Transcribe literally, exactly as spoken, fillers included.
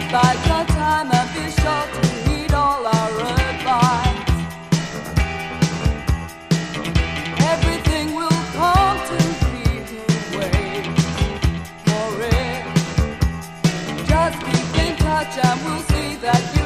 Bide your time and be sure to heed all our advice. Everything will come to be the way for it. Just keep in touch and we'll see that you